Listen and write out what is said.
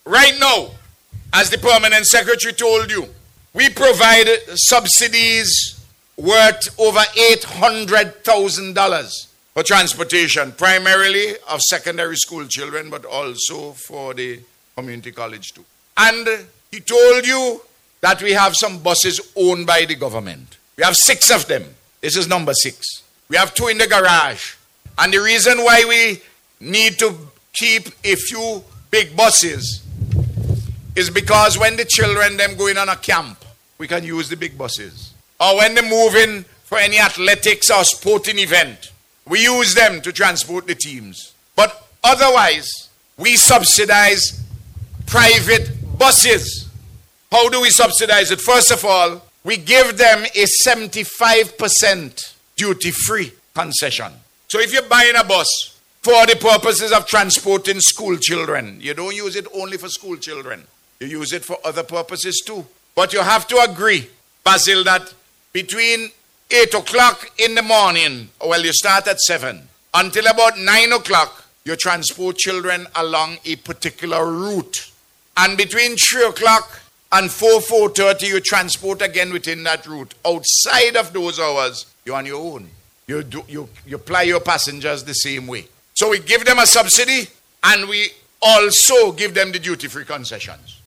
Right now, as the permanent secretary told you, we provide subsidies worth over $800,000 for transportation, primarily of secondary school children, but also for the community college too. And he told you that we have some buses owned by the government. We have 6 of them. This is number 6. We have 2 in the garage. And the reason why we need to keep a few big buses is because when the children them going on a camp, we can use the big buses. Or when they're moving for any athletics or sporting event, we use them to transport the teams. But otherwise, we subsidize private buses. How do we subsidize it? First of all, we give them a 75% duty-free concession. So if you're buying a bus for the purposes of transporting school children, you don't use it only for school children. You use it for other purposes too. But you have to agree, Basil, that between 8 o'clock in the morning, well, you start at 7, until about 9 o'clock, you transport children along a particular route. And between 3 o'clock and 4:30, you transport again within that route. Outside of those hours, you're on your own. You ply your passengers the same way. So we give them a subsidy, and we also give them the duty-free concessions.